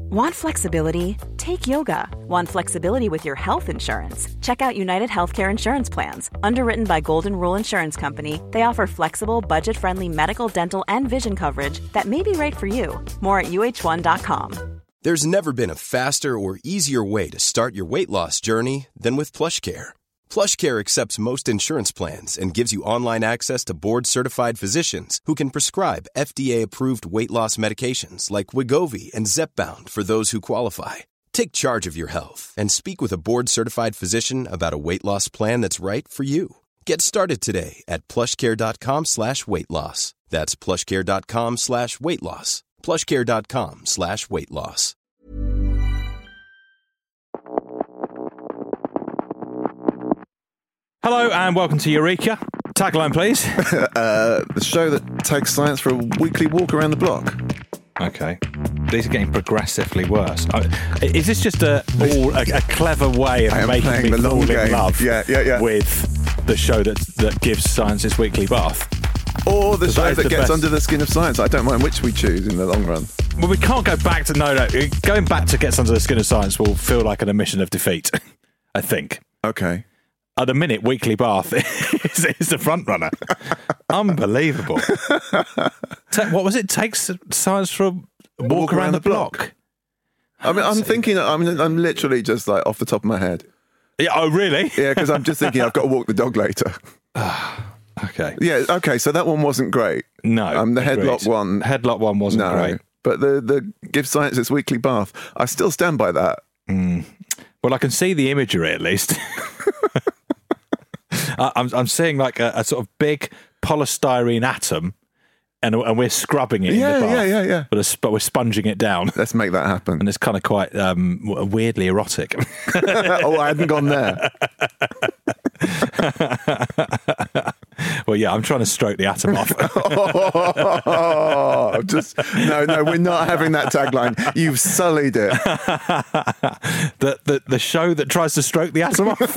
Want flexibility? Take yoga. Want flexibility with your health insurance? Check out United Healthcare Insurance Plans. Underwritten by Golden Rule Insurance Company, they offer flexible, budget-friendly medical, dental, and vision coverage that may be right for you. More at uh1.com. There's never been a faster or easier way to start your weight loss journey than with PlushCare. PlushCare accepts most insurance plans and gives you online access to board-certified physicians who can prescribe FDA-approved weight loss medications like Wegovy and Zepbound for those who qualify. Take charge of your health and speak with a board-certified physician about a weight loss plan that's right for you. Get started today at plushcare.com/weight loss. That's plushcare.com/weight loss. plushcare.com/weight loss. Hello and welcome to Eureka. Tagline, please. The show that takes science for a weekly walk around the block. Okay. These are getting progressively worse. Is this just a clever way of making me fall in love with the show that gives science its weekly bath? Or the show that gets under the skin of science? I don't mind which we choose in the long run. Well, we can't go back to... No. Going back to gets under the skin of science will feel like an admission of defeat, I think. Okay. At the minute, Weekly Bath is the front runner. Unbelievable. What was it? Takes science for a walk around the block. I mean, I'm literally just like off the top of my head. Yeah. Oh, really? Yeah, because I'm just thinking I've got to walk the dog later. Okay. Yeah. Okay. So that one wasn't great. No. The headlock one. Headlock one wasn't great. But the give science its weekly bath. I still stand by that. Well, I can see the imagery at least. I'm seeing like a sort of big polystyrene atom, and we're scrubbing it in the bath. Yeah. But we're sponging it down. Let's make that happen. And it's kind of quite weirdly erotic. Oh, I hadn't gone there. Well, yeah, I'm trying to stroke the atom off. No, we're not having that tagline. You've sullied it. The show that tries to stroke the atom off.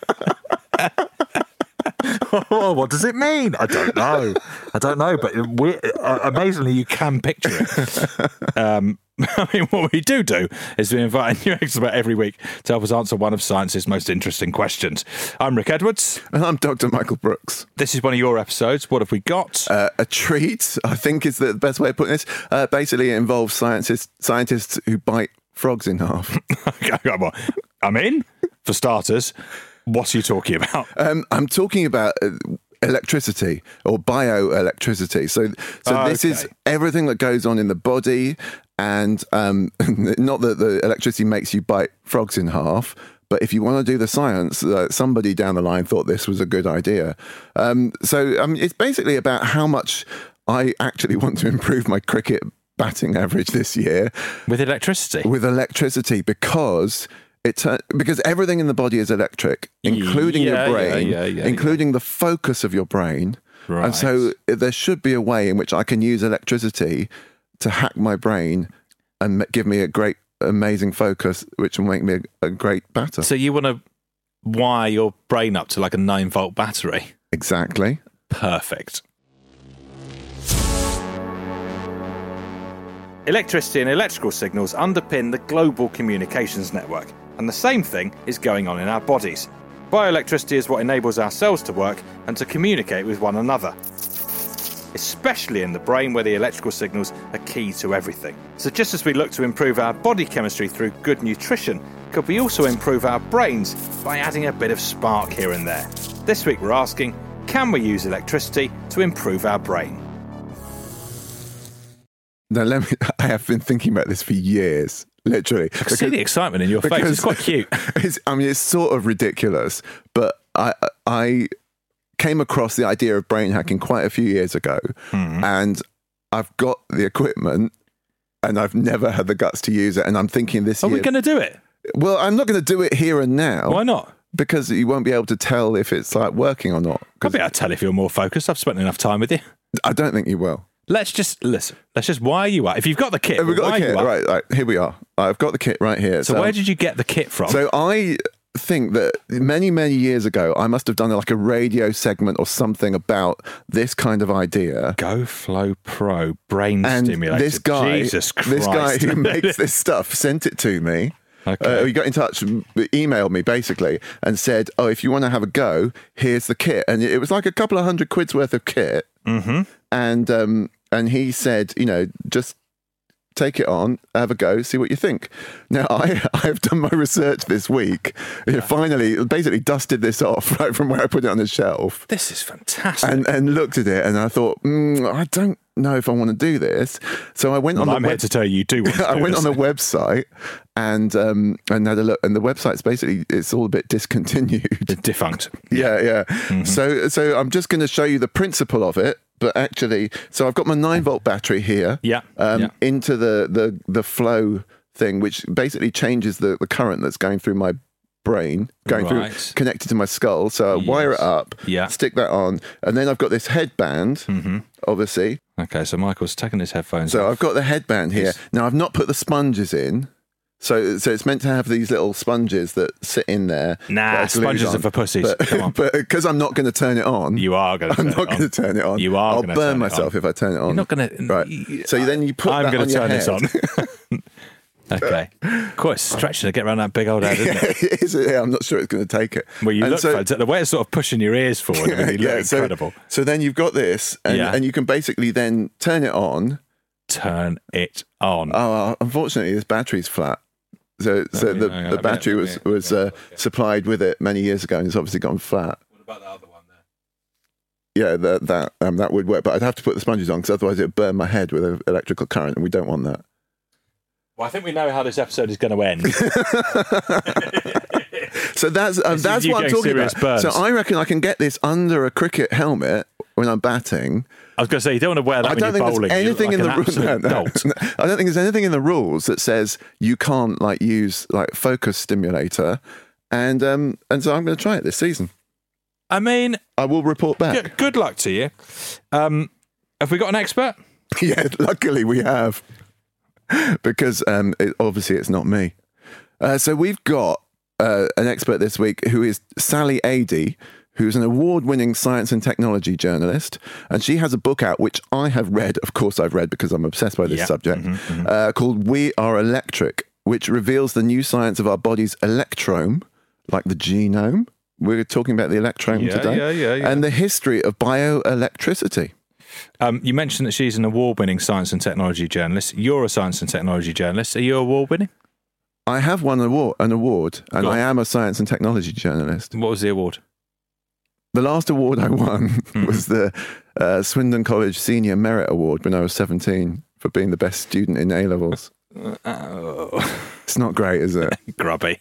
What does it mean? I don't know, but amazingly you can picture it. I mean, what we do is we invite a new expert every week to help us answer one of science's most interesting questions. I'm Rick Edwards. And I'm Dr. Michael Brooks. This is one of your episodes. What have we got? A treat, I think is the best way of putting this. Basically, it involves scientists who bite frogs in half. Come on. I'm in. For starters, what are you talking about? I'm talking about electricity or bioelectricity. So this is everything that goes on in the body, and not that the electricity makes you bite frogs in half, but if you want to do the science, somebody down the line thought this was a good idea. It's basically about how much I actually want to improve my cricket batting average this year. With electricity? With electricity, because everything in the body is electric, including your brain, including the focus of your brain. Right. And so there should be a way in which I can use electricity to hack my brain and give me a great, amazing focus, which will make me a great batter. So you want to wire your brain up to like a 9-volt battery? Exactly. Perfect. Electricity and electrical signals underpin the global communications network, and the same thing is going on in our bodies. Bioelectricity is what enables our cells to work and to communicate with one another, especially in the brain where the electrical signals are key to everything. So just as we look to improve our body chemistry through good nutrition, could we also improve our brains by adding a bit of spark here and there? This week we're asking, can we use electricity to improve our brain? Now, I have been thinking about this for years, literally. I can see the excitement in your face. It's quite cute. It's sort of ridiculous, but I came across the idea of brain hacking quite a few years ago, and I've got the equipment, and I've never had the guts to use it, and I'm thinking this year... Are we going to do it? Well, I'm not going to do it here and now. Why not? Because you won't be able to tell if it's like working or not. I'll be able to tell if you're more focused. I've spent enough time with you. I don't think you will. Let's just wire you up. If you've got the kit, we've got the kit. Right, here we are. I've got the kit right here. So where did you get the kit from? So I think that many, many years ago, I must have done like a radio segment or something about this kind of idea. GoFlow Pro brain stimulator. This guy, Jesus Christ. who makes this stuff sent it to me. Okay. He got in touch, emailed me basically, and said, "Oh, if you want to have a go, here's the kit." And it was like a couple of £100 worth of kit. Mm-hmm. And he said, just take it on, have a go, see what you think. Now, I've done my research this week. Finally, basically dusted this off right from where I put it on the shelf. This is fantastic. And looked at it, and I thought, I don't know if I want to do this. So I went on. I'm here to tell you do. I went on the website and had a look, and the website's basically it's all a bit discontinued, defunct. Yeah. Mm-hmm. So I'm just going to show you the principle of it. But actually, so I've got my 9-volt battery here. Into the flow thing, which basically changes the current that's going through my brain, through connected to my skull. So I wire it up, stick that on, and then I've got this headband, obviously. Okay, so Michael's taking his headphones off. off. I've got the headband here. Now, I've not put the sponges in. So it's meant to have these little sponges that sit in there. Nah, sponges are for pussies. Come on. But because I'm not going to turn it on. You are going to turn it on. I'm not going to turn it on. You are going to turn it on. I'll burn myself if I turn it on. You're not going to... Right. So then you put that on your head. I'm going to turn this on. Okay. Quite stretching to get around that big old head, isn't it? It is. I'm not sure it's going to take it. Well, you look fantastic. The way it's sort of pushing your ears forward, you look incredible. So then you've got this, and you can basically then turn it on. Turn it on. Oh, unfortunately, this battery's flat. So the battery was supplied with it many years ago, and it's obviously gone flat. What about the other one there? Yeah, that would work, but I'd have to put the sponges on because otherwise it would burn my head with an electrical current, and we don't want that. Well, I think we know how this episode is going to end. So that's what I'm talking about. Burns. So I reckon I can get this under a cricket helmet when I'm batting. I was going to say, you don't want to wear that when you're bowling. Anything in the I don't think there's anything in the rules that says you can't use focus stimulator, and so I'm going to try it this season. I mean, I will report back. Good luck to you. Have we got an expert? Yeah, luckily we have, because obviously it's not me. So we've got an expert this week who is Sally Adey, who's an award-winning science and technology journalist, and she has a book out which I have read. Of course, I've read because I'm obsessed by this subject, called "We Are Electric," which reveals the new science of our body's electrome, like the genome. We're talking about the electrome today, and the history of bioelectricity. You mentioned that she's an award-winning science and technology journalist. You're a science and technology journalist. Are you award-winning? I have won an award, and I am a science and technology journalist. What was the award? The last award I won was the Swindon College Senior Merit Award when I was 17 for being the best student in A-levels. It's not great, is it? Grubby.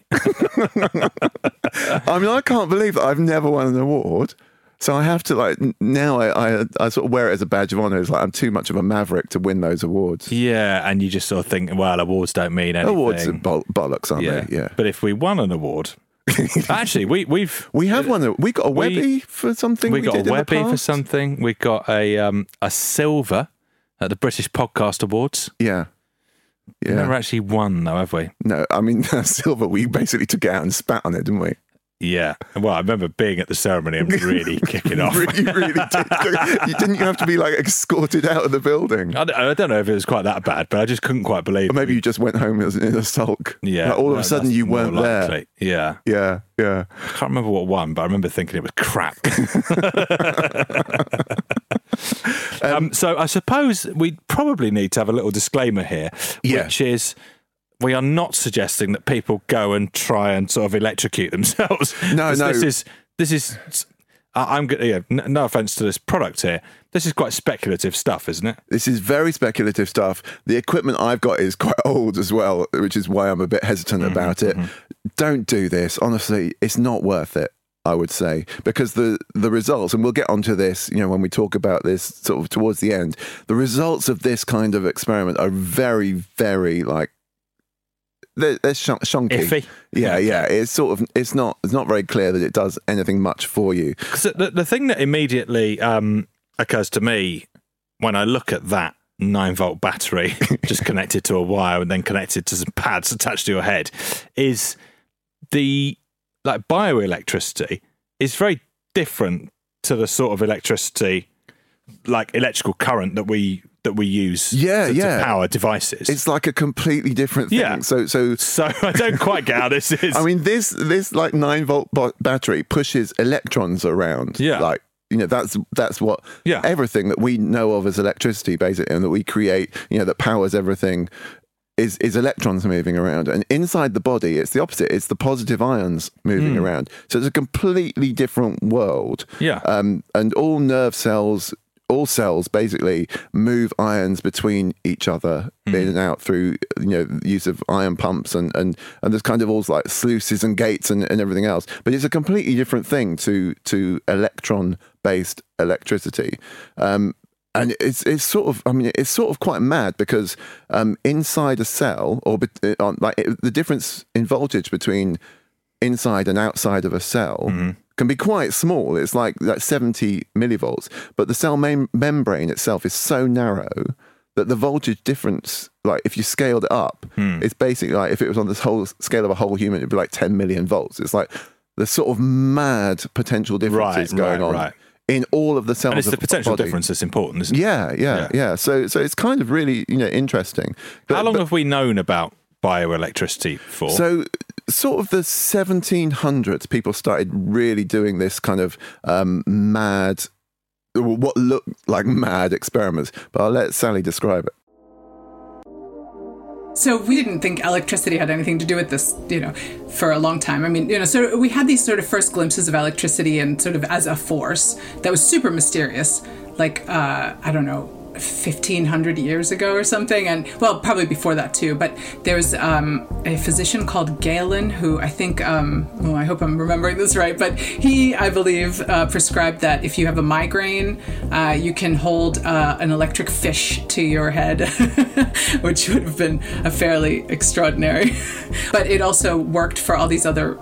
I mean, I can't believe that I've never won an award. So I have to now I sort of wear it as a badge of honour. It's like I'm too much of a maverick to win those awards. Yeah, and you just sort of think, well, awards don't mean anything. Awards are bollocks, aren't they? Yeah. But if we won an award, actually, we have won. We got a Webby for something. We got a Webby for something. We got a silver at the British Podcast Awards. Yeah. Yeah. Never actually won though, have we? No, I mean silver. We basically took it out and spat on it, didn't we? Yeah. Well, I remember being at the ceremony and really kicking off. You really did. Didn't you have to be escorted out of the building? I don't know if it was quite that bad, but I just couldn't quite believe it. Or maybe you just went home in a sulk. Yeah. All of a sudden you weren't there. Yeah. Yeah. Yeah. I can't remember what won, but I remember thinking it was crap. So I suppose we probably need to have a little disclaimer here, which is we are not suggesting that people go and try and sort of electrocute themselves. No. This is. I'm no offense to this product here. This is quite speculative stuff, isn't it? This is very speculative stuff. The equipment I've got is quite old as well, which is why I'm a bit hesitant about it. Don't do this. Honestly, it's not worth it, I would say, because the results, and we'll get onto this, when we talk about this sort of towards the end, the results of this kind of experiment are very, very they're shonky. Iffy. Yeah. It's not very clear that it does anything much for you. Because the thing that immediately occurs to me when I look at that 9-volt battery just connected to a wire and then connected to some pads attached to your head is the like bioelectricity is very different to the sort of electricity, like electrical current that we use to power devices. It's like a completely different thing. Yeah. So I don't quite get how this is. I mean, this like 9-volt battery pushes electrons around. Yeah. Like, that's what everything that we know of as electricity, basically, and that we create, that powers everything is electrons moving around. And inside the body, it's the opposite. It's the positive ions moving around. So it's a completely different world. Yeah. And all nerve cells, all cells basically move ions between each other in and out through use of ion pumps and there's kind of all like sluices and gates and everything else. But it's a completely different thing to electron based electricity. And it's sort of quite mad because inside a cell the difference in voltage between inside and outside of a cell can be quite small. It's like 70 millivolts, but the cell membrane itself is so narrow that the voltage difference, like if you scaled it up, it's basically like if it was on this whole scale of a whole human, it'd be like 10 million volts. It's like the sort of mad potential differences going on in all of the cells. And it's the potential body. Difference that's important, isn't it? Yeah. So it's kind of really interesting. How long have we known about bioelectricity for? So sort of the 1700s, people started really doing this kind of what looked like mad experiments. But I'll let Sally describe it. So we didn't think electricity had anything to do with this, for a long time. I mean, so we had these sort of first glimpses of electricity and sort of as a force that was super mysterious, like, I don't know, 1,500 years ago or something, and well, probably before that too. But there was a physician called Galen who I think, I hope I'm remembering this right, but he, I believe, prescribed that if you have a migraine, you can hold an electric fish to your head, which would have been a fairly extraordinary. But it also worked for all these other,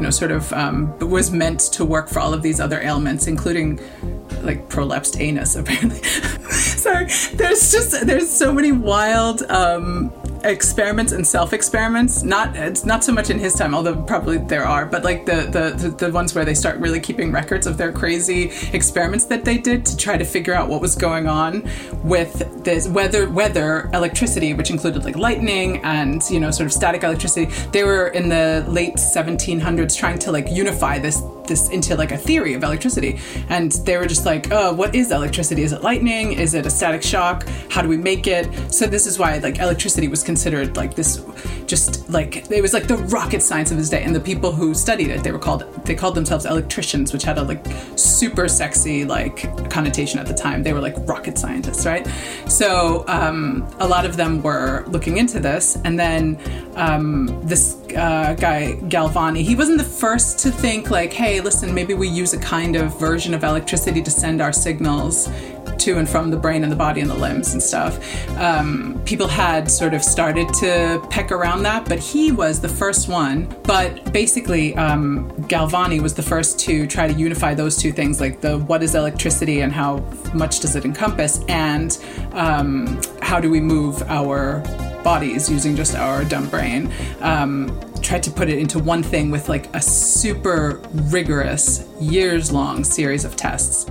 was meant to work for all of these other ailments, including like prolapsed anus, apparently. Sorry, there's so many wild experiments and self-experiments. It's not so much in his time, although probably there are, but like the ones where they start really keeping records of their crazy experiments that they did to try to figure out what was going on with this weather electricity, which included like lightning and sort of static electricity. They were in the late 1700s trying to like unify this into like a theory of electricity, and they were just like, oh, what is electricity? Is it lightning? Is it a static shock? How do we make it? So this is why like electricity was considered like this, just like it was like the rocket science of his day. And the people who studied it, they called themselves electricians, which had a like super sexy like connotation at the time. They were like rocket scientists, right? So a lot of them were looking into this, and then this guy Galvani, he wasn't the first to think like, hey, listen, maybe we use a kind of version of electricity to send our signals to and from the brain and the body and the limbs and stuff. People had sort of started to peck around that, but he was the first one. But basically, Galvani was the first to try to unify those two things, like what is electricity and how much does it encompass, and how do we move our bodies using just our dumb brain. Tried to put it into one thing with like a super rigorous, years-long series of tests.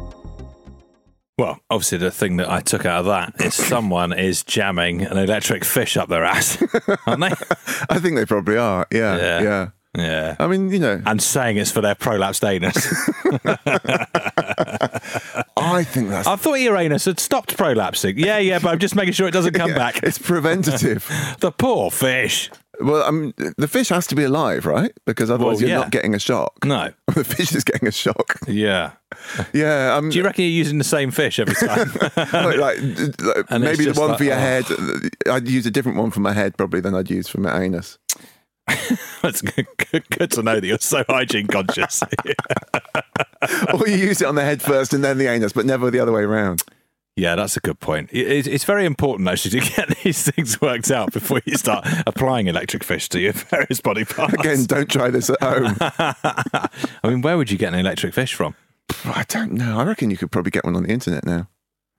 Well, obviously the thing that I took out of that is someone is jamming an electric fish up their ass, aren't they? I think they probably are, yeah. I mean, and saying it's for their prolapsed anus. I think that's... I thought your anus had stopped prolapsing. Yeah, but I'm just making sure it doesn't come back. It's preventative. The poor fish. Well, the fish has to be alive, right? Because otherwise you're not getting a shock. No. The fish is getting a shock. Yeah. Yeah. Do you reckon you're using the same fish every time? like maybe the one for your head. I'd use a different one for my head probably than I'd use for my anus. That's good to know that you're so hygiene conscious. Or you use it on the head first and then the anus, but never the other way around. Yeah, that's a good point. It's very important, actually, to get these things worked out before you start applying electric fish to your various body parts. Again, don't try this at home. I mean, where would you get an electric fish from? I don't know. I reckon you could probably get one on the internet now.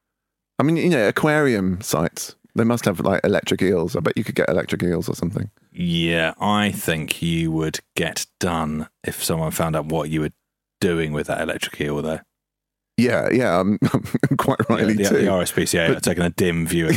I mean, aquarium sites, they must have like electric eels. I bet you could get electric eels or something. Yeah, I think you would get done if someone found out what you were doing with that electric eel, though. Yeah, quite rightly the too. The RSPCA are taking a dim view of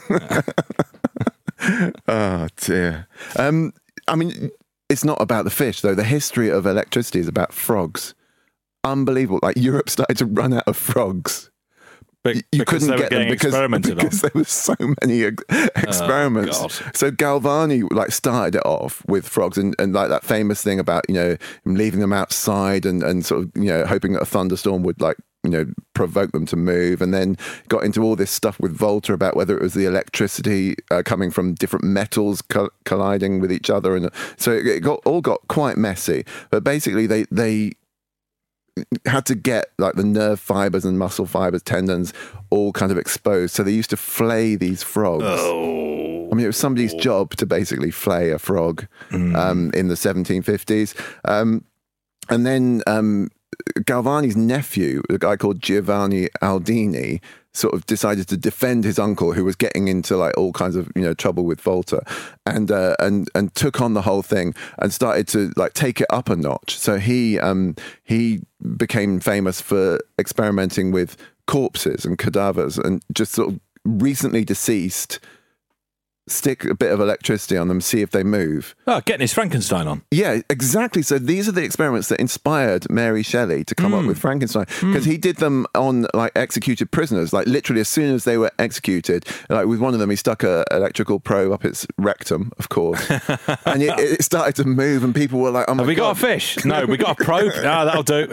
it. Oh, dear. I mean, it's not about the fish, though. The history of electricity is about frogs. Unbelievable. Like, Europe started to run out of frogs. But you couldn't get them because there were so many experiments. Oh, so Galvani started it off with frogs and like that famous thing about, him leaving them outside and sort of, hoping that a thunderstorm would provoke them to move, and then got into all this stuff with Volta about whether it was the electricity coming from different metals colliding with each other. And so it all got quite messy. But basically they had to get like the nerve fibers and muscle fibers, tendons, all kind of exposed. So they used to flay these frogs. Oh. I mean, it was somebody's job to basically flay a frog in the 1750s. And then Galvani's nephew, a guy called Giovanni Aldini, sort of decided to defend his uncle, who was getting into like all kinds of trouble with Volta, and took on the whole thing and started to like take it up a notch. So he became famous for experimenting with corpses and cadavers, and just sort of recently deceased, stick a bit of electricity on them, see if they move. Oh, getting his Frankenstein on. Yeah, exactly. So these are the experiments that inspired Mary Shelley to come up with Frankenstein, because he did them on like executed prisoners. Like literally as soon as they were executed, like with one of them, he stuck an electrical probe up its rectum, of course, and it started to move, and people were like, "Oh my God, have we got a fish? No, we got a probe. Ah, that'll do."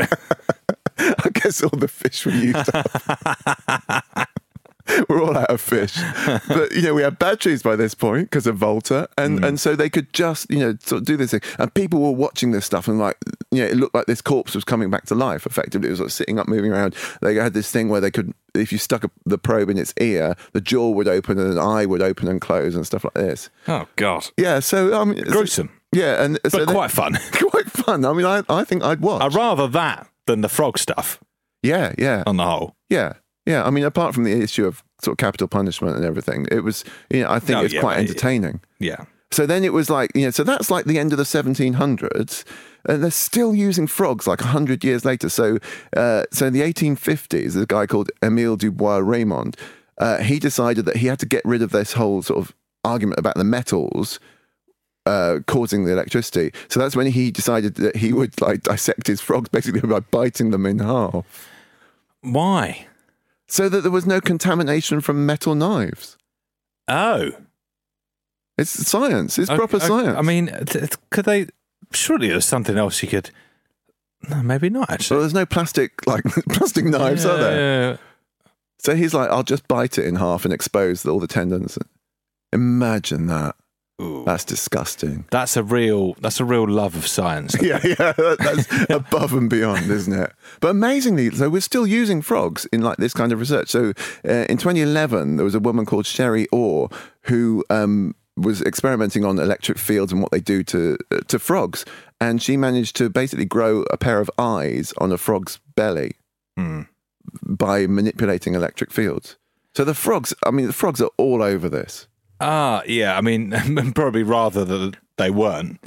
I guess all the fish were used up. We're all out of fish. But, we had batteries by this point because of Volta. And so they could just, sort of do this thing. And people were watching this stuff and like, it looked like this corpse was coming back to life, effectively. It was like sitting up, moving around. They had this thing where they could, if you stuck the probe in its ear, the jaw would open and an eye would open and close and stuff like this. Oh, God. Yeah, so... gruesome. Yeah. But quite fun. Quite fun. I mean, I think I'd watch. I'd rather that than the frog stuff. Yeah. On the whole. Yeah. Yeah, I mean, apart from the issue of sort of capital punishment and everything, it was, I think it's quite entertaining. Yeah. So then it was like, so that's like the end of the 1700s, and they're still using frogs like 100 years later. So in the 1850s, there's a guy called Émile Dubois-Reymond. He decided that he had to get rid of this whole sort of argument about the metals causing the electricity. So that's when he decided that he would like dissect his frogs basically by biting them in half. Why? So that there was no contamination from metal knives. Oh. It's science. It's proper science. I mean, could they... Surely there's something else you could... No, maybe not, actually. Well, there's no plastic knives, are there? Yeah. So he's like, I'll just bite it in half and expose all the tendons. Imagine that. Ooh. That's disgusting. That's a real love of science. Yeah, that's above and beyond, isn't it? But amazingly, so we're still using frogs in like this kind of research. So in 2011, there was a woman called Sherry Orr who was experimenting on electric fields and what they do to frogs, and she managed to basically grow a pair of eyes on a frog's belly by manipulating electric fields. So the frogs are all over this. Yeah, I mean, probably rather that they weren't.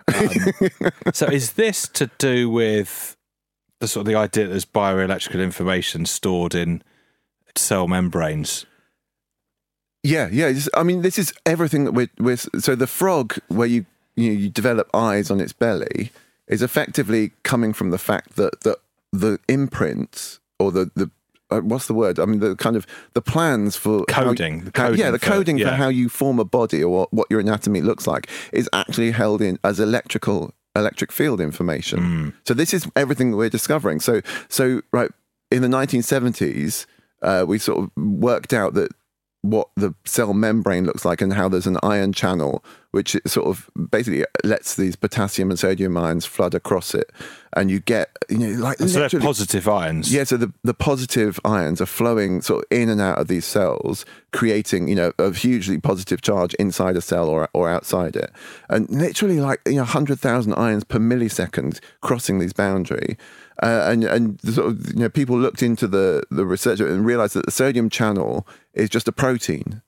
So is this to do with the sort of the idea that there's bioelectrical information stored in cell membranes? Yeah. I mean, this is everything that we're so the frog, where you develop eyes on its belly, is effectively coming from the fact that the imprints or the what's the word? I mean, the kind of the plans for coding. The coding for how you form a body or what your anatomy looks like is actually held in as electric field information. So this is everything that we're discovering. So right in the 1970s, we sort of worked out that what the cell membrane looks like and how there's an ion channel which sort of basically lets these potassium and sodium ions flood across it, and you get like so they're positive ions. Yeah, so the positive ions are flowing sort of in and out of these cells, creating a hugely positive charge inside a cell or outside it, and literally like 100,000 ions per millisecond crossing these boundary. And sort of, people looked into the research and realized that the sodium channel is just a protein.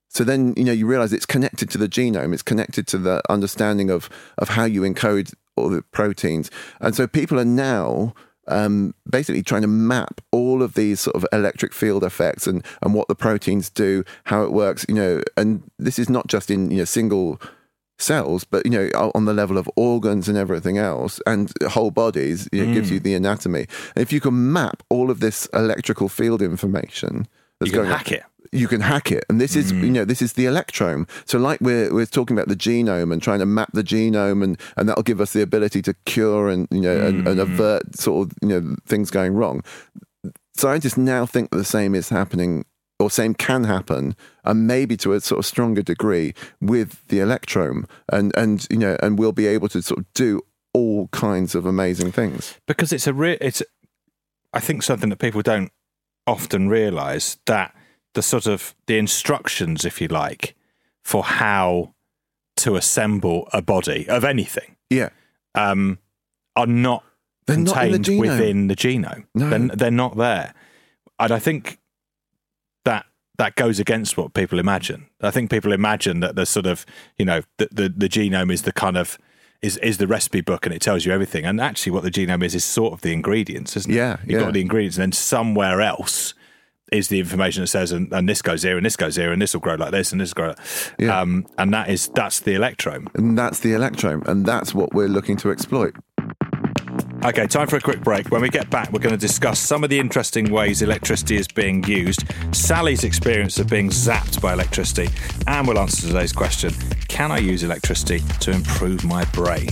So then, you realize it's connected to the genome. It's connected to the understanding of how you encode all the proteins. And so people are now basically trying to map all of these sort of electric field effects and what the proteins do, how it works, and this is not just in, single cells, but, on the level of organs and everything else and whole bodies, it gives you the anatomy. And if you can map all of this electrical field information, you can hack it. You can hack it. And this is, this is the electrome. So like we're talking about the genome and trying to map the genome and that'll give us the ability to cure and, and avert sort of, things going wrong. Scientists now think that the same is happening or same can happen, and maybe to a sort of stronger degree with the electrome. And we'll be able to sort of do all kinds of amazing things. Because it's I think something that people don't often realise, that the instructions, if you like, for how to assemble a body of anything, are not contained within the genome. No. They're not there. And I think that goes against what people imagine. I think people imagine that the sort of, the genome is the kind of is the recipe book and it tells you everything. And actually what the genome is sort of the ingredients, isn't it? Yeah. You've got the ingredients, and then somewhere else is the information that says, and this goes here, and this goes here, and this will grow like this, and this will grow like and that's the electrome. And that's the electrome, and that's what we're looking to exploit. Okay, time for a quick break. When we get back, we're going to discuss some of the interesting ways electricity is being used, Sally's experience of being zapped by electricity, and we'll answer today's question: can I use electricity to improve my brain?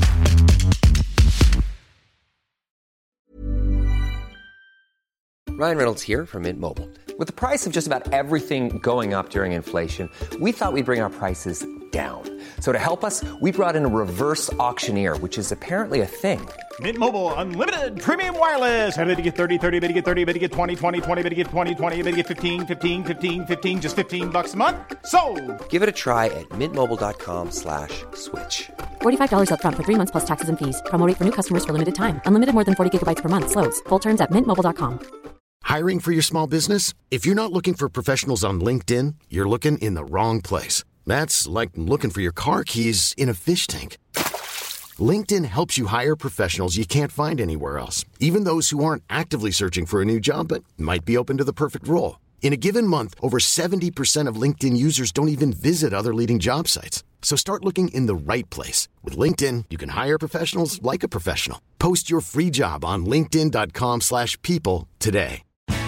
Ryan Reynolds here from Mint Mobile. With the price of just about everything going up during inflation, we thought we'd bring our prices down. So to help us, we brought in a reverse auctioneer, which is apparently a thing. Mint Mobile Unlimited Premium Wireless. How to get 30, 30, bit to get 30, bit to get 20, 20, 20, bit to get 20, 20, bit to get 15, 15, 15, 15, just $15 a month? Sold! Give it a try at mintmobile.com/switch. $45 up front for 3 months plus taxes and fees. Promo rate for new customers for limited time. Unlimited more than 40 gigabytes per month. Slows full terms at mintmobile.com. Hiring for your small business? If you're not looking for professionals on LinkedIn, you're looking in the wrong place. That's like looking for your car keys in a fish tank. LinkedIn helps you hire professionals you can't find anywhere else, even those who aren't actively searching for a new job but might be open to the perfect role. In a given month, over 70% of LinkedIn users don't even visit other leading job sites. So start looking in the right place. With LinkedIn, you can hire professionals like a professional. Post your free job on linkedin.com/people today.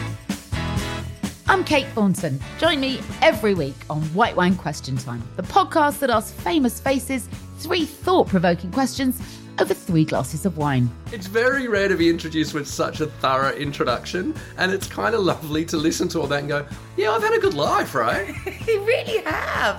I'm Kate Thornton. Join me every week on White Wine Question Time, the podcast that asks famous faces 3 thought-provoking questions over 3 glasses of wine. It's very rare to be introduced with such a thorough introduction, and it's kind of lovely to listen to all that and go, yeah, I've had a good life, right? You really have.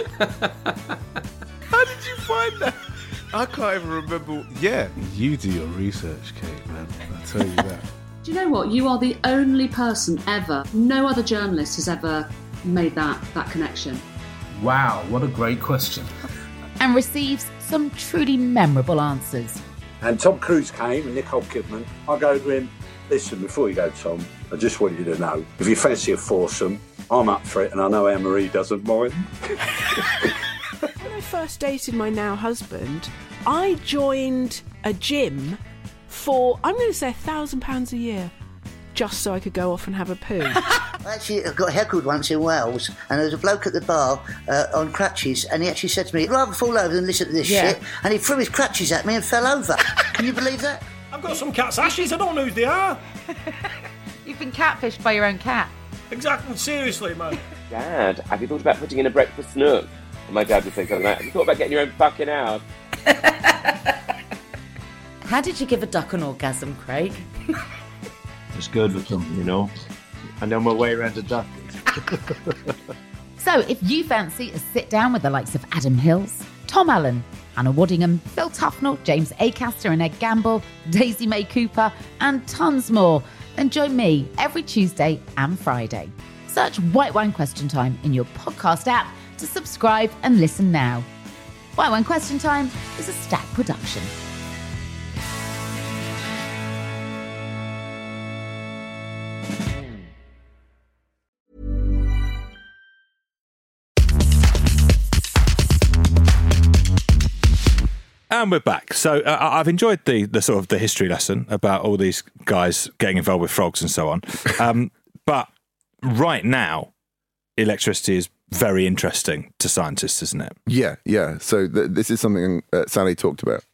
How did you find that? I can't even remember. Yeah, you do your research, Kate, man. I'll tell you that. Do you know what? You are the only person ever, no other journalist has ever made that connection. Wow, what a great question. And receives some truly memorable answers. And Tom Cruise came and Nicole Kidman. I go to him, listen, before you go, Tom, I just want you to know, if you fancy a foursome, I'm up for it, and I know Anne-Marie doesn't mind. When I first dated my now husband, I joined a gym for, I'm going to say £1,000 a year, just so I could go off and have a poo. Actually, I got heckled once in Wales, and there was a bloke at the bar on crutches, and he actually said to me, I'd rather fall over than listen to this shit, and he threw his crutches at me and fell over. Can you believe that? I've got some cat's ashes, I don't know who they are. You've been catfished by your own cat. Exactly, seriously, man. Dad, have you thought about putting in a breakfast nook? And my dad would say something like, have you thought about getting your own fucking house? How did you give a duck an orgasm, Craig? It's good with them, you know. I know my way around a duck. So if you fancy a sit down with the likes of Adam Hills, Tom Allen, Anna Waddingham, Phil Tufnell, James Acaster and Ed Gamble, Daisy May Cooper, and tons more, then join me every Tuesday and Friday. Search White Wine Question Time in your podcast app to subscribe and listen now. White Wine Question Time is a Stack production. And we're back. So I've enjoyed the sort of the history lesson about all these guys getting involved with frogs and so on. But right now, electricity is very interesting to scientists, isn't it? Yeah. So this is something Sally talked about.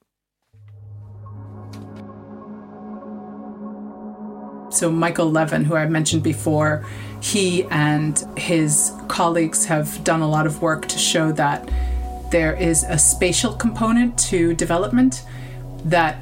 So Michael Levin, who I mentioned before, he and his colleagues have done a lot of work to show that there is a spatial component to development that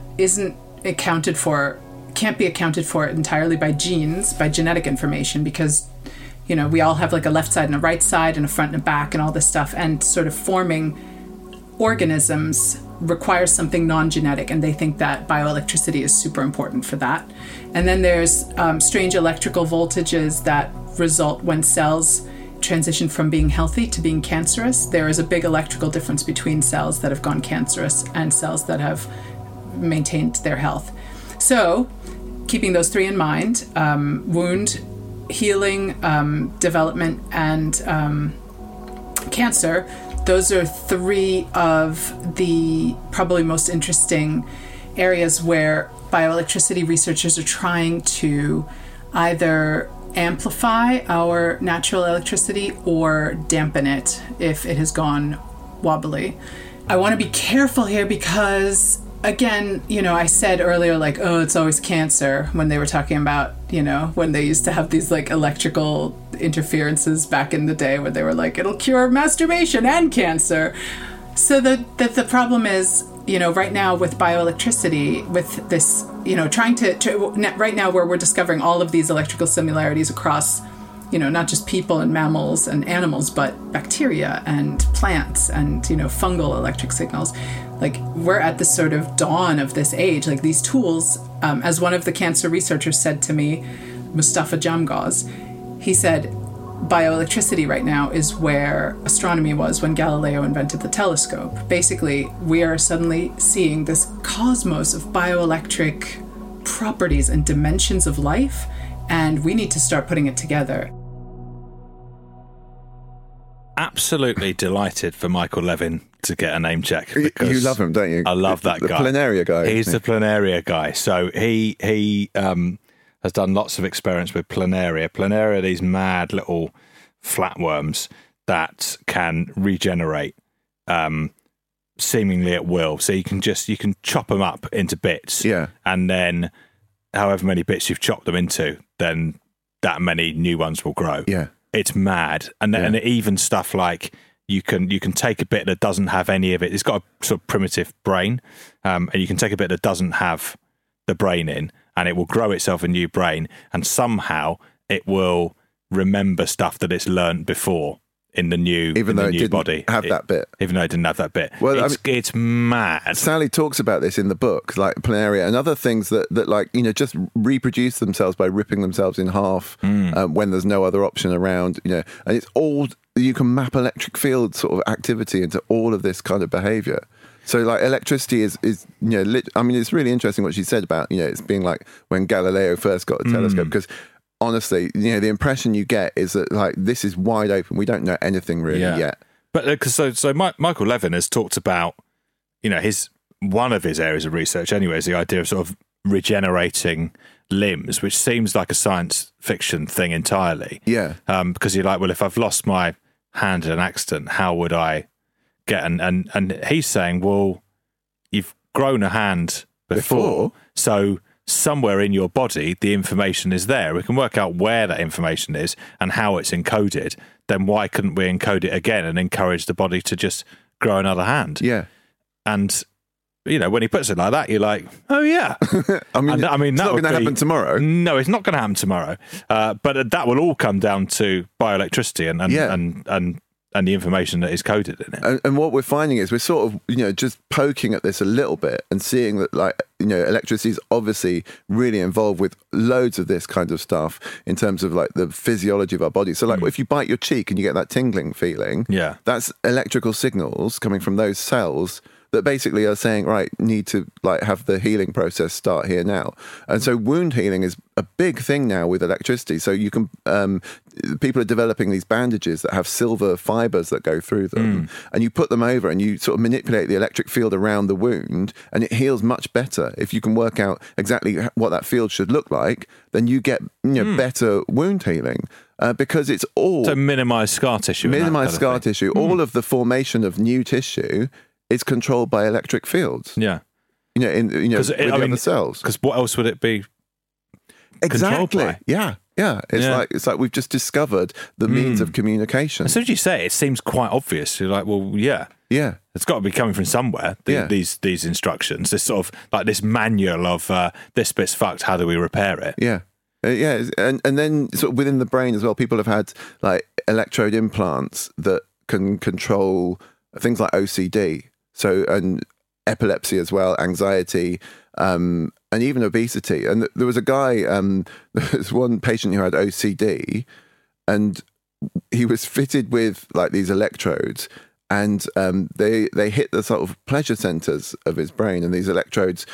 can't be accounted for entirely by genes, by genetic information, because, we all have like a left side and a right side and a front and a back and all this stuff, and sort of forming organisms requires something non-genetic, and they think that bioelectricity is super important for that. And then there's strange electrical voltages that result when cells transition from being healthy to being cancerous. There is a big electrical difference between cells that have gone cancerous and cells that have maintained their health. So, keeping those three in mind, wound healing, development, and cancer, those are three of the probably most interesting areas where bioelectricity researchers are trying to either amplify our natural electricity or dampen it if it has gone wobbly. I want to be careful here because, again, I said earlier, like, oh, it's always cancer, when they were talking about, when they used to have these like electrical interferences back in the day where they were like, it'll cure masturbation and cancer. So the problem is, right now with bioelectricity, with this, trying to right now where we're discovering all of these electrical similarities across, not just people and mammals and animals, but bacteria and plants and, fungal electric signals. Like, we're at the sort of dawn of this age. Like, these tools, as one of the cancer researchers said to me, Mustafa Jamgaz, he said, bioelectricity right now is where astronomy was when Galileo invented the telescope. Basically, we are suddenly seeing this cosmos of bioelectric properties and dimensions of life, and we need to start putting it together. Absolutely delighted for Michael Levin to get a name check. You love him, don't you? I love that guy. The Planaria guy. He's the Planaria guy. So he has done lots of experiments with Planaria. Planaria are these mad little flatworms that can regenerate seemingly at will. So you can chop them up into bits. Yeah. And then however many bits you've chopped them into, then that many new ones will grow. Yeah. It's mad. And even stuff like you can take a bit that doesn't have any of it. It's got a sort of primitive brain, and you can take a bit that doesn't have the brain in, and it will grow itself a new brain, and somehow it will remember stuff that it's learned before in the new body. Even though it didn't have that bit. Well, it's mad. Sally talks about this in the book, like Planaria and other things that like, just reproduce themselves by ripping themselves in half when there's no other option around, and it's all, you can map electric field sort of activity into all of this kind of behavior. So, like, electricity is it's really interesting what she said about, it's being like when Galileo first got a telescope, because honestly, the impression you get is that, like, this is wide open. We don't know anything really yet. But so Michael Levin has talked about, one of his areas of research anyway is the idea of sort of regenerating limbs, which seems like a science fiction thing entirely. Yeah. Because you're like, well, if I've lost my hand in an accident, how would I get? And he's saying, well, you've grown a hand before? So somewhere in your body, the information is there. We can work out where that information is and how it's encoded. Then why couldn't we encode it again and encourage the body to just grow another hand? Yeah. And, when he puts it like that, you're like, oh, yeah. I mean, it's not going to happen tomorrow. No, it's not going to happen tomorrow. But that will all come down to bioelectricity and the information that is coded in it. And what we're finding is we're sort of, just poking at this a little bit and seeing that, like, electricity is obviously really involved with loads of this kind of stuff in terms of, like, the physiology of our body. So, like, if you bite your cheek and you get that tingling feeling, that's electrical signals coming from those cells that basically are saying, right, need to like have the healing process start here now. And so wound healing is a big thing now with electricity. So you can, people are developing these bandages that have silver fibers that go through them, and you put them over and you sort of manipulate the electric field around the wound, and it heals much better. If you can work out exactly what that field should look like, then you get better wound healing. Because it's all... So minimise scar tissue. Minimise scar tissue. All of the formation of new tissue is controlled by electric fields. Yeah. With the other cells. Because what else would it be controlled by? Yeah. It's like we've just discovered the means of communication. As soon as you say it, it seems quite obvious. You're like, well, yeah. Yeah. It's got to be coming from somewhere, these instructions. This sort of, like this manual of this bit's fucked, how do we repair it? Yeah. And then sort of within the brain as well, people have had like electrode implants that can control things like OCD, and epilepsy as well, anxiety, and even obesity. And there was a guy, there's one patient who had OCD, and he was fitted with like these electrodes, and they hit the sort of pleasure centers of his brain, and these electrodes.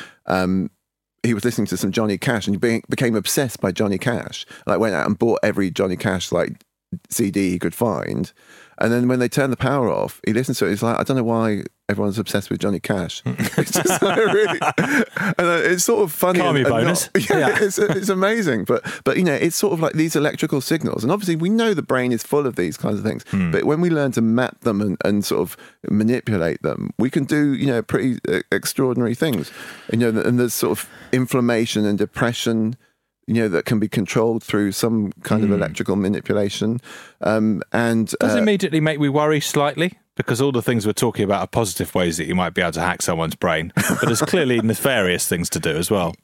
He was listening to some Johnny Cash, and he became obsessed by Johnny Cash. Like went out and bought every Johnny Cash like CD he could find. And then when they turned the power off, he listened to it. He's like, I don't know why everyone's obsessed with Johnny Cash. It's just like really, and it's sort of funny. Calm bonus. It's amazing. But it's sort of like these electrical signals, and obviously we know the brain is full of these kinds of things. But when we learn to map them and sort of manipulate them, we can do pretty extraordinary things. And there's sort of inflammation and depression, that can be controlled through some kind of electrical manipulation. And does it immediately make me worry slightly? Because all the things we're talking about are positive ways that you might be able to hack someone's brain, but there's clearly nefarious things to do as well.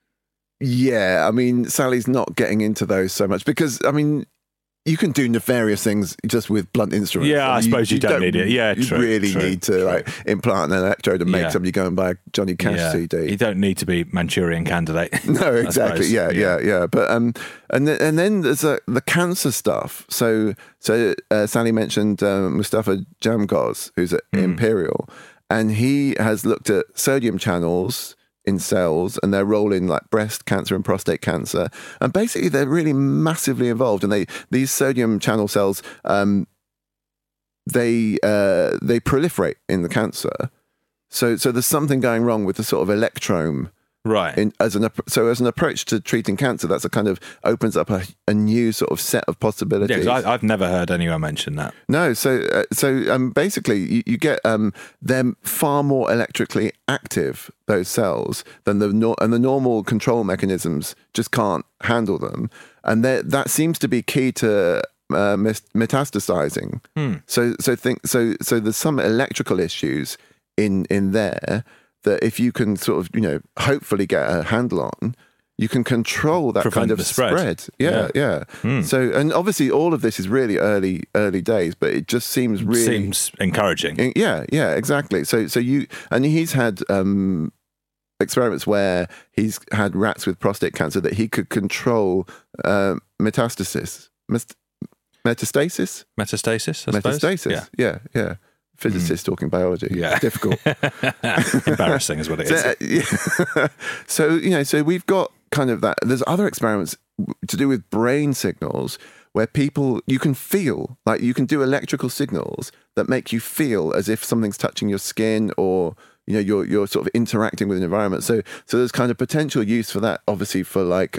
Yeah, I mean, Sally's not getting into those so much because, I mean, you can do nefarious things just with blunt instruments. Yeah, I suppose you don't need it. Yeah, you really need to like implant an electrode and make somebody go and buy a Johnny Cash CD. You don't need to be Manchurian Candidate. No, exactly. Yeah. But and then there's the cancer stuff. So Sally mentioned Mustafa Jamgoz, who's at Imperial, and he has looked at sodium channels in cells and their role in like breast cancer and prostate cancer, and basically they're really massively involved. And these sodium channel cells they proliferate in the cancer. So there's something going wrong with the sort of electrome. Right. As an approach to treating cancer, that's a kind of opens up a new sort of set of possibilities. Yeah, I've never heard anyone mention that. No, so basically you get them far more electrically active, those cells, than the normal control mechanisms just can't handle them, and that seems to be key to metastasizing. So there's some electrical issues in there that if you can sort of, hopefully get a handle on, you can control that prevent kind of the spread. Yeah. So, and obviously all of this is really early days, but it just seems encouraging. Yeah, exactly. So he's had experiments where he's had rats with prostate cancer that he could control metastasis, I suppose? Yeah. Physicists talking biology. Yeah. Difficult. Embarrassing is what it is. So we've got kind of that. There's other experiments to do with brain signals where you can feel, like you can do electrical signals that make you feel as if something's touching your skin, or you're sort of interacting with an environment. So there's kind of potential use for that, obviously for like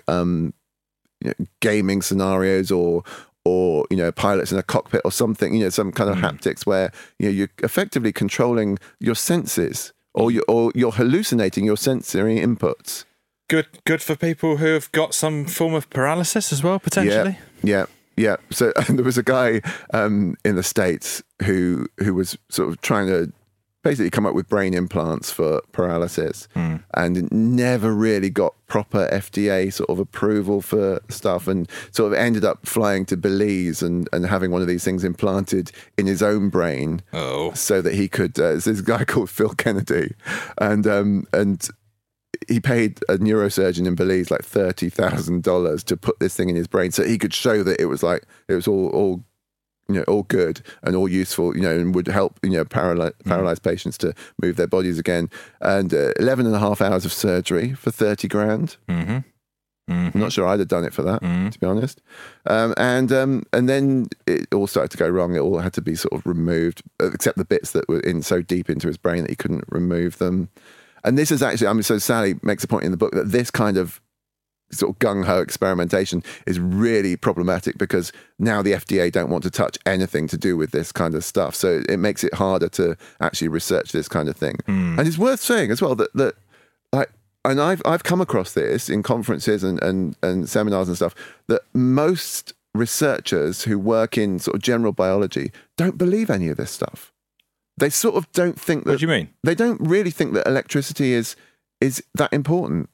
gaming scenarios or pilots in a cockpit or something, some kind of haptics where you're effectively controlling your senses, or you're hallucinating your sensory inputs. Good for people who have got some form of paralysis as well, potentially. Yeah. So there was a guy in the States who was sort of trying to basically come up with brain implants for paralysis, and never really got proper FDA sort of approval for stuff, and sort of ended up flying to Belize and having one of these things implanted in his own brain, so that he could. There's this guy called Phil Kennedy, and he paid a neurosurgeon in Belize like $30,000 to put this thing in his brain, so he could show that it was all all good and all useful, and would help, paralyzed patients to move their bodies again. And 11 and a half hours of surgery for 30 grand. Mm-hmm. I'm not sure I'd have done it for that, to be honest. And then it all started to go wrong. It all had to be sort of removed, except the bits that were in so deep into his brain that he couldn't remove them. And this is actually, so Sally makes a point in the book that this kind of sort of gung-ho experimentation is really problematic because now the FDA don't want to touch anything to do with this kind of stuff. So it makes it harder to actually research this kind of thing. And it's worth saying as well that like, and I've come across this in conferences and seminars and stuff, that most researchers who work in sort of general biology don't believe any of this stuff. They sort of don't think that... What do you mean? They don't really think that electricity is that important.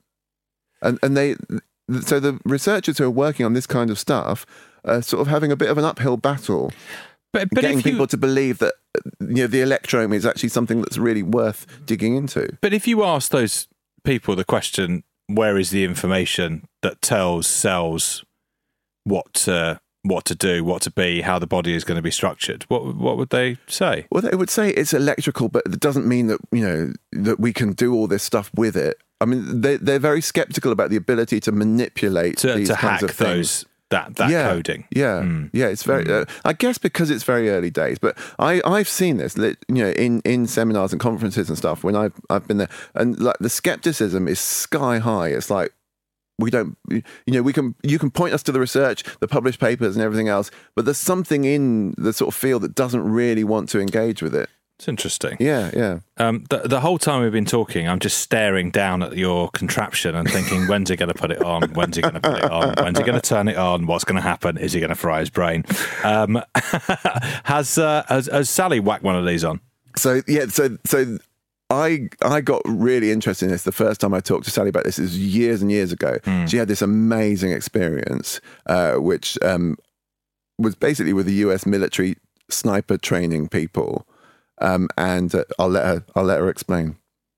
So the researchers who are working on this kind of stuff are sort of having a bit of an uphill battle, but getting people to believe that the electrome is actually something that's really worth digging into. But if you ask those people the question, where is the information that tells cells what to do, what to be, how the body is going to be structured, what would they say? Well, they would say it's electrical, but it doesn't mean that that we can do all this stuff with it. I mean, they're very skeptical about the ability to manipulate these kinds of things. That coding. Yeah, it's very. I guess because it's very early days, but I've seen this, in seminars and conferences and stuff when I've been there, and like the skepticism is sky high. It's like we don't, you can point us to the research, the published papers, and everything else, but there's something in the sort of field that doesn't really want to engage with it. It's interesting. Yeah. The whole time we've been talking, I'm just staring down at your contraption and thinking, when's he going to put it on? When's he going to put it on? When's he going to turn it on? What's going to happen? Is he going to fry his brain? Has Sally whacked one of these on? So I got really interested in this the first time I talked to Sally about this. It was years and years ago. She had this amazing experience, which was basically with the US military sniper training people. And I'll let her explain.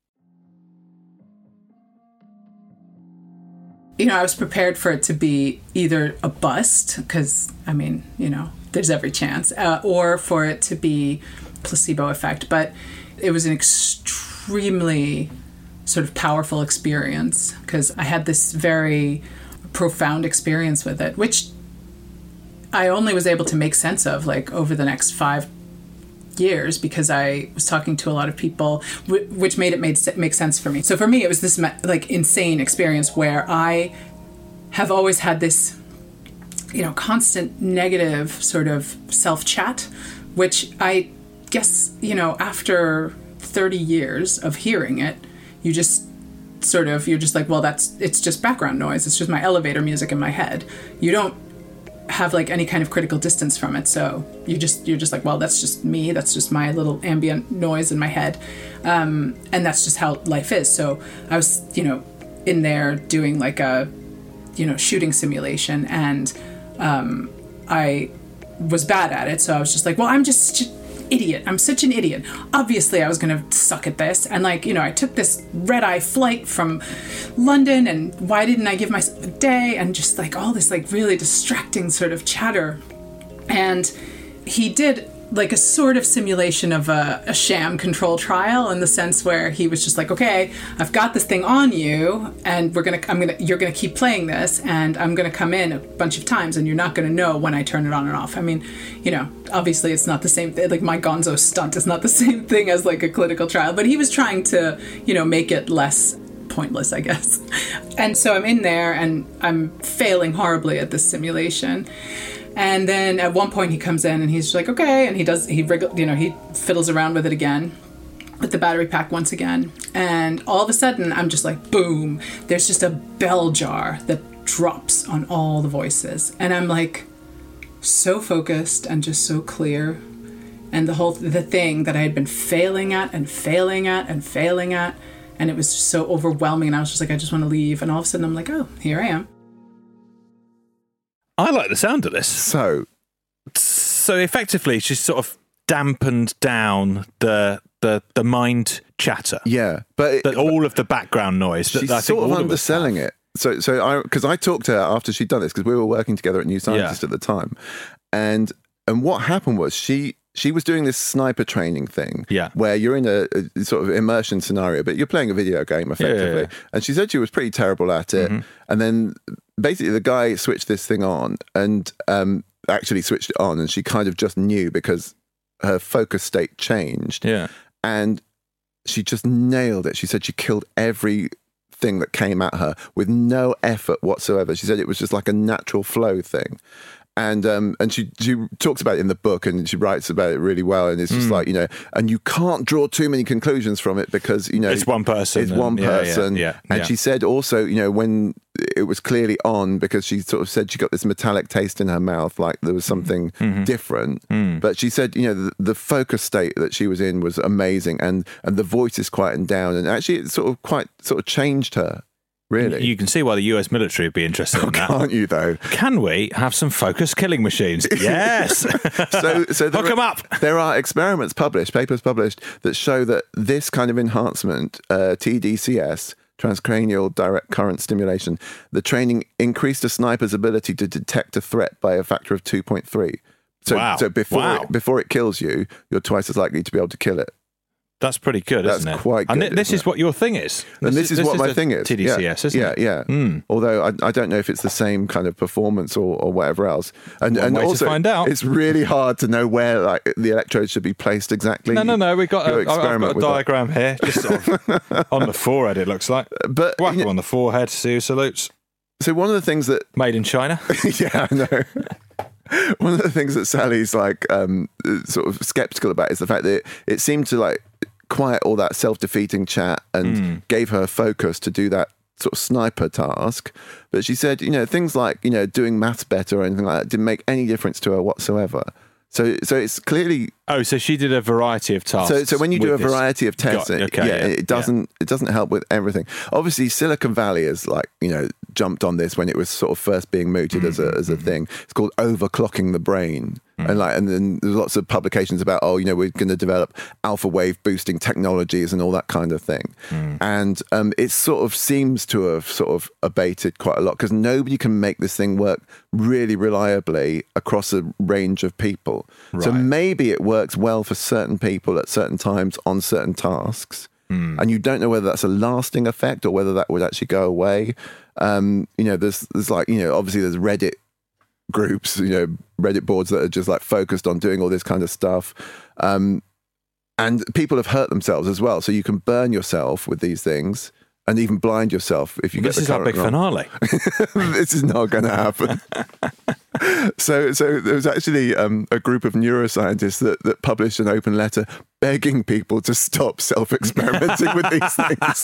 I was prepared for it to be either a bust, because, there's every chance, or for it to be placebo effect. But it was an extremely sort of powerful experience, because I had this very profound experience with it, which I only was able to make sense of, like, over the next 5 years, because I was talking to a lot of people, which made it make sense for me. So for me, it was this like insane experience where I have always had this, constant negative sort of self-chat, which I guess, after 30 years of hearing it, you're just like, well, it's just background noise. It's just my elevator music in my head. You don't have like any kind of critical distance from it, so you're just like, well, that's just me, that's just my little ambient noise in my head, and that's just how life is. So I was in there doing like a shooting simulation, and I was bad at it, so I was just like, well, I'm just idiot. I'm such an idiot. Obviously, I was going to suck at this. And I took this red-eye flight from London, and why didn't I give myself a day? And just like all this like really distracting sort of chatter. And he did like a sort of simulation of a sham control trial, in the sense where he was just like, okay, I've got this thing on you, and you're gonna keep playing this, and I'm gonna come in a bunch of times, and you're not gonna know when I turn it on and off. I mean, obviously it's not the same thing. Like my Gonzo stunt is not the same thing as like a clinical trial, but he was trying to, make it less pointless, I guess. And so I'm in there, and I'm failing horribly at this simulation. And then at one point he comes in and he's just like, okay, and he fiddles around with it again, with the battery pack once again. And all of a sudden I'm just like, boom, there's just a bell jar that drops on all the voices. And I'm like so focused and just so clear. And the thing that I had been failing at, and it was just so overwhelming. And I was just like, I just want to leave. And all of a sudden I'm like, oh, here I am. I like the sound of this. So effectively, she's sort of dampened down the mind chatter. Yeah, but all of the background noise. She's sort of underselling it. So because I talked to her after she'd done this, because we were working together at New Scientist at the time, and what happened was she was doing this sniper training thing, Yeah. where you're in a sort of immersion scenario, but you're playing a video game effectively. Yeah. And she said she was pretty terrible at it. And then basically the guy switched this thing on and actually switched it on, and she kind of just knew because her focus state changed. Yeah. And she just nailed it. She said she killed everything that came at her with no effort whatsoever. She said it was just like a natural flow thing. And she talks about it in the book, and she writes about it really well. And it's just like, you know, and you can't draw too many conclusions from it because, you know, It's one person. It's one person. And she said also, you know, when it was clearly on, because she sort of said she got this metallic taste in her mouth, like there was something different. But she said, you know, the focus state that she was in was amazing, and the voice is quietened down, and actually it sort of changed her. Really? You can see why the US military would be interested in that. Can't you, though? Can we have some focus killing machines? Yes! So Hook them up! There are experiments published, papers published, that show that this kind of enhancement, TDCS, transcranial direct current stimulation, the training increased a sniper's ability to detect a threat by a factor of 2.3. So before it kills you, you're twice as likely to be able to kill it. That's pretty good, isn't it? That's quite good. And this is what your thing is. And this is what my thing is. TDCS, isn't it? Yeah. Although I don't know if it's the same kind of performance or whatever else. And way also, to find out. It's really hard to know where like the electrodes should be placed exactly. No. I've got a diagram here, just sort of on the forehead, it looks like. But whack them on the forehead, see who salutes. So one of the things that... Made in China? Yeah, I know. One of the things that Sally's like sort of skeptical about is the fact that it seemed to like quiet all that self-defeating chat and gave her focus to do that sort of sniper task. But she said, you know, things like, you know, doing maths better or anything like that didn't make any difference to her whatsoever. So it's clearly... Oh, so she did a variety of tasks. So when you do a variety of tests, it doesn't help with everything. Obviously, Silicon Valley has like, you know, jumped on this when it was sort of first being mooted as a thing. It's called overclocking the brain. And then there's lots of publications about, oh, you know, we're going to develop alpha wave boosting technologies and all that kind of thing. And it sort of seems to have sort of abated quite a lot because nobody can make this thing work really reliably across a range of people. Right. So maybe it works well for certain people at certain times on certain tasks. And you don't know whether that's a lasting effect or whether that would actually go away. You know, there's like, you know, obviously there's Reddit groups, you know, Reddit boards that are just like focused on doing all this kind of stuff. And people have hurt themselves as well. So you can burn yourself with these things and even blind yourself if you get the current wrong. This is our big finale. This is not going to happen. So there was actually a group of neuroscientists that published an open letter begging people to stop self-experimenting with these things.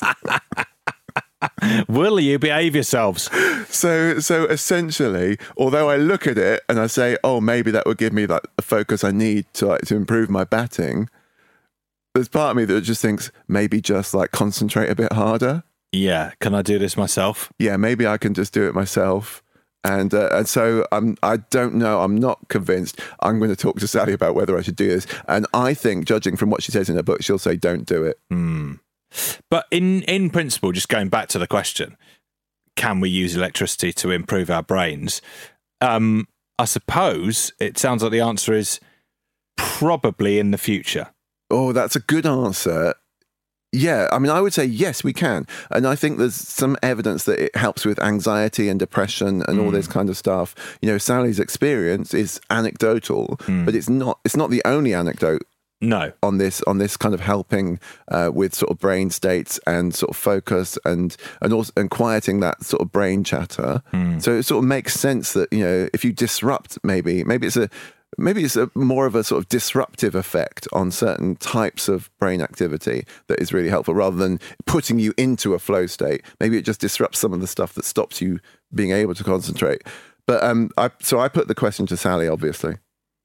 Will you behave yourselves? So essentially, although I look at it and I say, oh, maybe that would give me like the focus I need to improve my batting, there's part of me that just thinks maybe just like concentrate a bit harder. Yeah, can I do this myself? Yeah, maybe I can just do it myself. And so I don't know. I'm not convinced. I'm going to talk to Sally about whether I should do this. And I think, judging from what she says in her book, she'll say don't do it. But in principle, just going back to the question, can we use electricity to improve our brains? I suppose it sounds like the answer is probably in the future. Oh, that's a good answer. Yeah, I mean, I would say yes, we can. And I think there's some evidence that it helps with anxiety and depression and all this kind of stuff. You know, Sally's experience is anecdotal, but it's not the only anecdote. No, on this kind of helping with sort of brain states and sort of focus and also quieting that sort of brain chatter. So it sort of makes sense that, you know, if you disrupt, maybe it's a more of a sort of disruptive effect on certain types of brain activity that is really helpful rather than putting you into a flow state. Maybe it just disrupts some of the stuff that stops you being able to concentrate. But I put the question to Sally, obviously.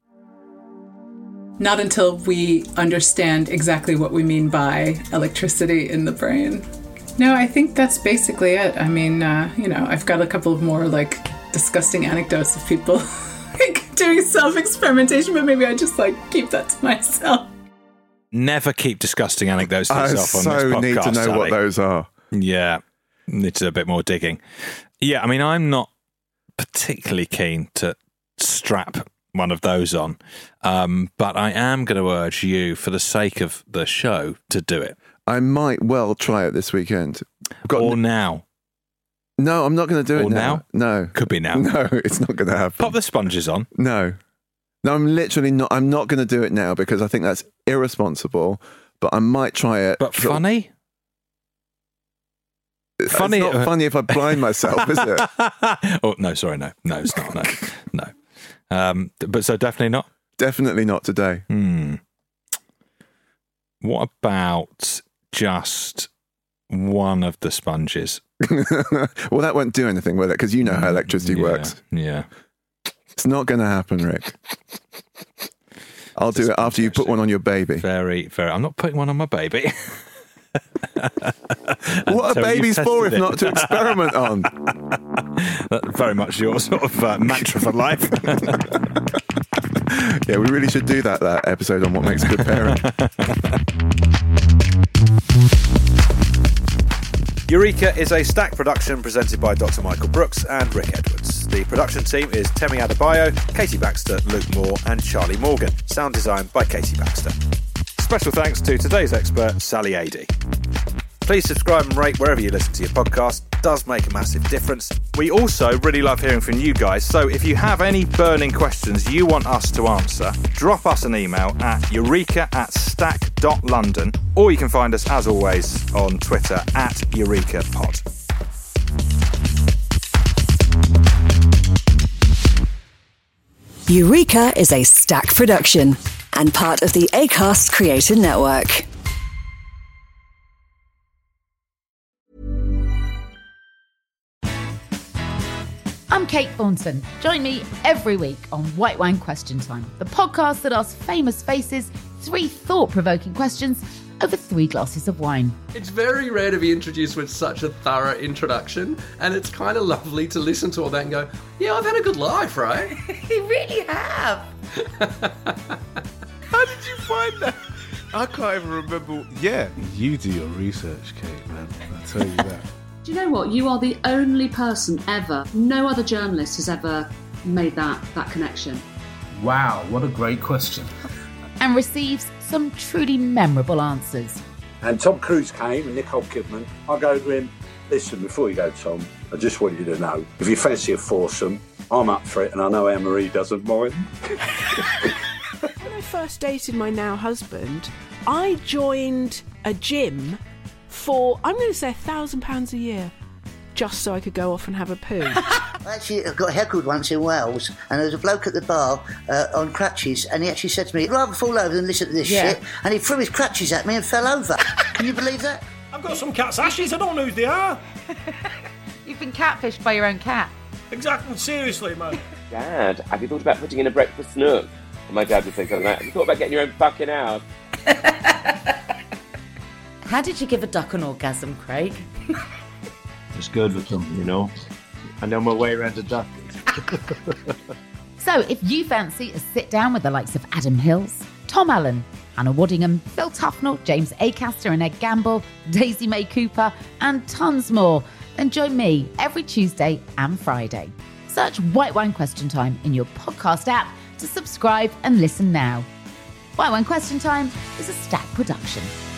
Not until we understand exactly what we mean by electricity in the brain. No, I think that's basically it. I mean, you know, I've got a couple of more like disgusting anecdotes of people like doing self-experimentation, but maybe I just like keep that to myself. Never keep disgusting anecdotes to yourself on this podcast. I so need to know Sally. what those are. Yeah, need to do a bit more digging. Yeah, I mean, I'm not particularly keen to strap one of those on. But I am going to urge you, for the sake of the show, to do it. I might well try it this weekend. Or now. No, I'm not going to do it now. No. Could be now. No, it's not going to happen. Pop the sponges on. No, I'm literally not. I'm not going to do it now because I think that's irresponsible, but I might try it. But funny? Funny. It's not funny if I blind myself, is it? Oh, no, sorry, no. No, it's not. No. But so definitely not? Definitely not today. What about just one of the sponges? Well, that won't do anything, will it? Because you know how electricity works. Yeah. It's not going to happen, Rick. I'll do it after you put one on your baby. Very, very. I'm not putting one on my baby. What are babies for if not to experiment on? That's very much your sort of mantra for life. Yeah, we really should do that episode on what makes a good parent. Eureka is a Stack production presented by Dr. Michael Brooks and Rick Edwards. The production team is Temi Adebayo, Katie Baxter, Luke Moore and Charlie Morgan. Sound design by Katie Baxter. Special thanks to today's expert, Sally Adey. Please subscribe and rate wherever you listen to your podcast. It does make a massive difference. We also really love hearing from you guys, so if you have any burning questions you want us to answer, drop us an email at eureka@stack.london, or you can find us, as always, on Twitter @EurekaPod. Eureka is a Stack production and part of the Acast Creator Network. I'm Kate Thornton. Join me every week on White Wine Question Time, the podcast that asks famous faces 3 thought-provoking questions over 3 glasses of wine. It's very rare to be introduced with such a thorough introduction, and it's kind of lovely to listen to all that and go, yeah, I've had a good life, right? You really have. How did you find that? I can't even remember. Yeah, you do your research, Kate, man. I tell you that. Do you know what? You are the only person ever, no other journalist has ever made that connection. Wow, what a great question. And receives some truly memorable answers. And Tom Cruise came and Nicole Kidman. I go to him, listen, before you go, Tom, I just want you to know, if you fancy a foursome, I'm up for it and I know Anne-Marie doesn't mind. When I first dated my now husband, I joined a gym for, I'm going to say £1,000 a year, just so I could go off and have a poo. Actually, I got heckled once in Wales, and there was a bloke at the bar on crutches, and he actually said to me, I'd rather fall over than listen to this shit, and he threw his crutches at me and fell over. Can you believe that? I've got some cat's ashes, I don't know who they are. You've been catfished by your own cat. Exactly, seriously, man. Dad, have you thought about putting in a breakfast nook? And my dad would say something like, have you thought about getting your own fucking house? How did you give a duck an orgasm, Craig? It's good with them, you know. I know my way around a duck. So if you fancy a sit down with the likes of Adam Hills, Tom Allen, Hannah Waddingham, Phil Tufnell, James Acaster and Ed Gamble, Daisy May Cooper and tons more, then join me every Tuesday and Friday. Search White Wine Question Time in your podcast app to subscribe and listen now. White Wine Question Time is a Stack production.